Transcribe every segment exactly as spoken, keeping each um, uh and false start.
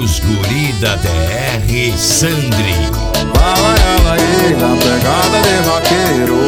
Os guri da D R Sandri. Fala ela aí, na pegada de vaqueiro.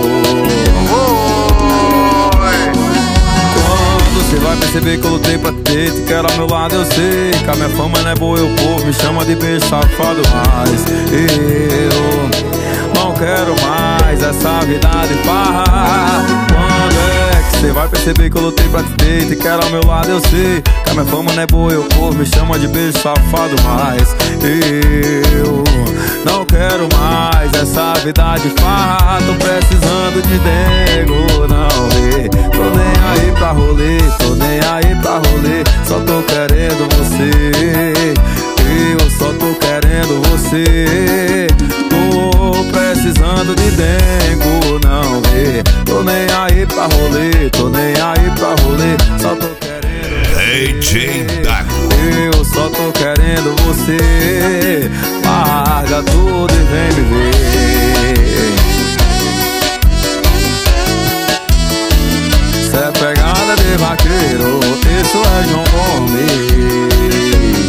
Quando você vai perceber que eu lutei pra ter, te quero ao meu lado, eu sei que a minha fama não é boa, o povo me chama de beijo safado, mas eu não quero mais essa vida de farra. Quando é que você vai perceber que eu lutei pra te ter, te quero ao meu lado, eu sei que a minha fama não é boa, o povo me chama de beijo safado, mas eu não quero mais essa vida de farra. Tô precisando de dengo, não vê. Tô nem aí pra rolê, tô nem aí pra rolê. Só tô querendo você, eu só tô querendo você. Tô precisando de dengo, não vê. Tô nem aí pra rolê, tô nem aí pra rolê. Só tô querendo D J Dago. Eu só tô querendo você. Larga tudo e vem me ver. Cê é pegada de vaqueiro, isso é João Gomes.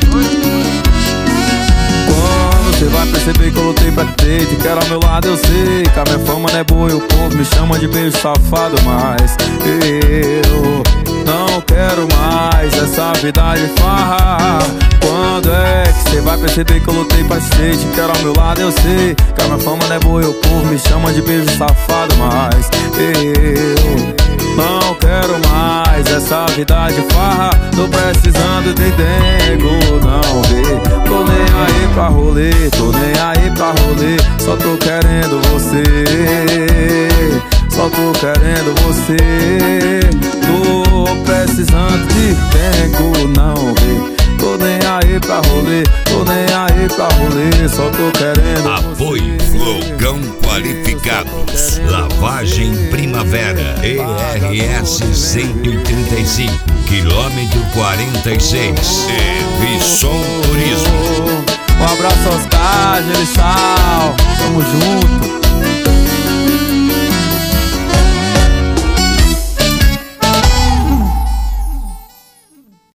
Quando cê vai perceber que eu lutei pra ter, te quero ao meu lado, eu sei que a minha fama não é boa e o povo me chama de beijo safado, mas eu não quero mais essa vida de farra. Quando é que cê vai perceber que eu lutei pra ser, te quero ao meu lado, eu sei que a minha fama não é boa e o povo me chama de beijo safado, mas eu não quero mais essa vida de farra. Tô precisando de dengo, não vê. Tô nem aí pra rolê, tô nem aí pra rolê. Só tô querendo você, só tô querendo você. Tô precisando de dengo, não vê. Tô nem aí pra rolê, tô nem aí pra rolê. Só tô querendo Apoio você. Flogão Qualificados, Lavagem Primavera, E R S cento e trinta e cinco, quilômetro quarenta e seis, e Visson Turismo. Um abraço aos Cajos, Sal.